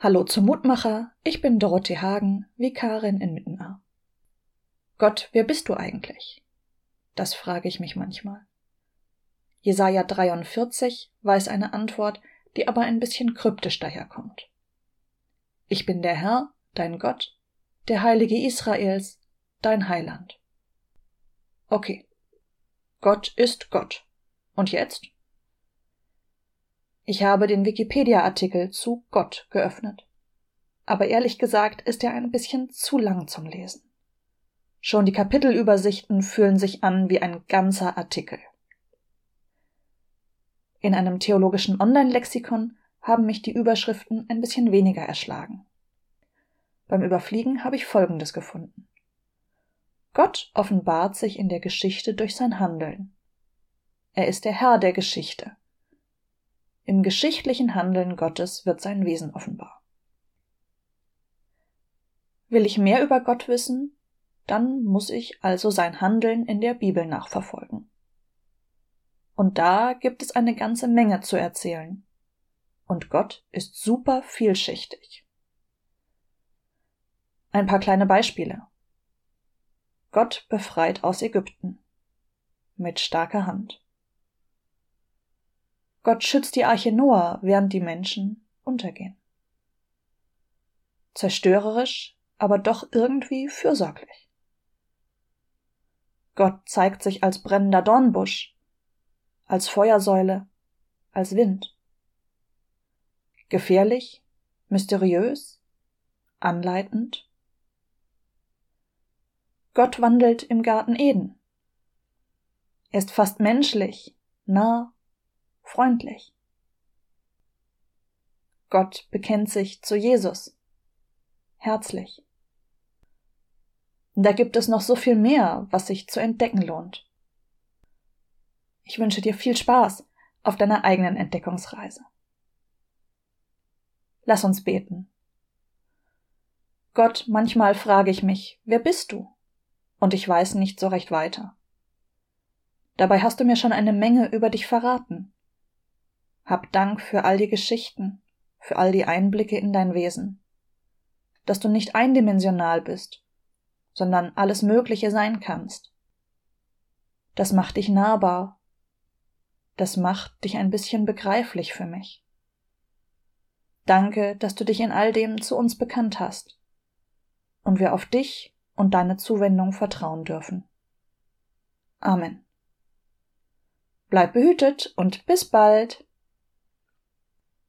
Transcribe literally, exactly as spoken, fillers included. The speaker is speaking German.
Hallo zum Mutmacher, ich bin Dorothee Hagen, Vikarin in Mittenaar. Gott, wer bist du eigentlich? Das frage ich mich manchmal. Jesaja dreiundvierzig weiß eine Antwort, die aber ein bisschen kryptisch daherkommt. Ich bin der Herr, dein Gott, der Heilige Israels, dein Heiland. Okay, Gott ist Gott. Und jetzt? Ich habe den Wikipedia-Artikel zu Gott geöffnet. Aber ehrlich gesagt ist er ein bisschen zu lang zum Lesen. Schon die Kapitelübersichten fühlen sich an wie ein ganzer Artikel. In einem theologischen Online-Lexikon haben mich die Überschriften ein bisschen weniger erschlagen. Beim Überfliegen habe ich Folgendes gefunden. Gott offenbart sich in der Geschichte durch sein Handeln. Er ist der Herr der Geschichte. Im geschichtlichen Handeln Gottes wird sein Wesen offenbar. Will ich mehr über Gott wissen, dann muss ich also sein Handeln in der Bibel nachverfolgen. Und da gibt es eine ganze Menge zu erzählen. Und Gott ist super vielschichtig. Ein paar kleine Beispiele. Gott befreit aus Ägypten. Mit starker Hand. Gott schützt die Arche Noah, während die Menschen untergehen. Zerstörerisch, aber doch irgendwie fürsorglich. Gott zeigt sich als brennender Dornbusch, als Feuersäule, als Wind. Gefährlich, mysteriös, anleitend. Gott wandelt im Garten Eden. Er ist fast menschlich, nah, freundlich. Gott bekennt sich zu Jesus. Herzlich. Da gibt es noch so viel mehr, was sich zu entdecken lohnt. Ich wünsche dir viel Spaß auf deiner eigenen Entdeckungsreise. Lass uns beten. Gott, manchmal frage ich mich, wer bist du? Und ich weiß nicht so recht weiter. Dabei hast du mir schon eine Menge über dich verraten. Hab Dank für all die Geschichten, für all die Einblicke in dein Wesen. Dass du nicht eindimensional bist, sondern alles Mögliche sein kannst. Das macht dich nahbar. Das macht dich ein bisschen begreiflich für mich. Danke, dass du dich in all dem zu uns bekannt hast und wir auf dich und deine Zuwendung vertrauen dürfen. Amen. Bleib behütet und bis bald!